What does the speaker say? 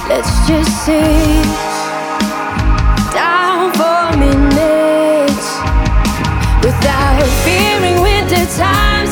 Let's just sit down for minutes without fearing winter time.